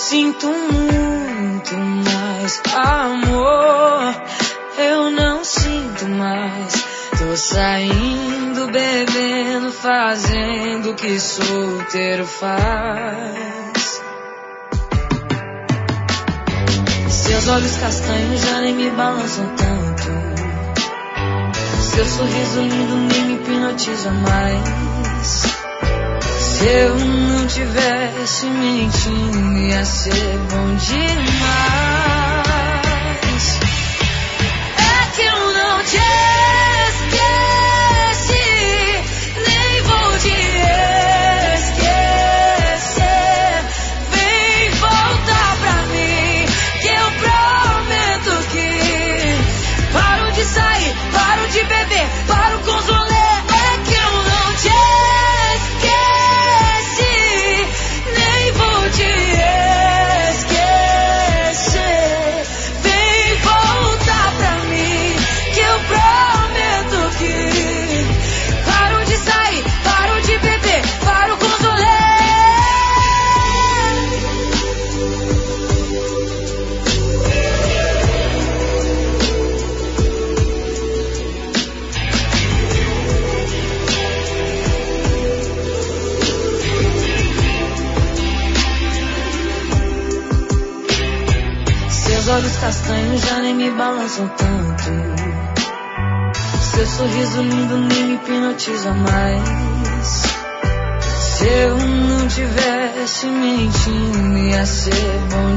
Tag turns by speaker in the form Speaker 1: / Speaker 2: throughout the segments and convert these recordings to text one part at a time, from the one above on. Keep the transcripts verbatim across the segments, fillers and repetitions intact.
Speaker 1: sinto muito mais amor. Eu não sinto mais. Tô saindo, bebendo, fazendo o que solteiro faz. Seus olhos castanhos já nem me balançam tanto. Seu sorriso lindo nem me hipnotiza mais. Se eu não tivesse mentindo, ia ser bom demais. É que eu não te esqueci, nem vou te esquecer. Vem voltar pra mim, que eu prometo que paro de sair, paro de beber, paro com os rolês. É que eu não te olhos castanhos já nem me balançam tanto. Seu sorriso lindo nem me hipnotiza mais. Se eu não tivesse mentindo, ia ser bom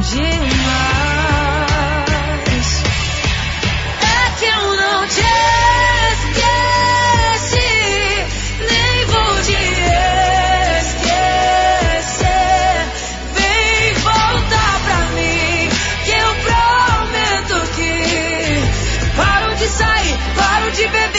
Speaker 1: demais. É que eu não te esqueci, nem vou te esquecer. Vem voltar pra mim, que eu prometo que paro de sair, paro de beber.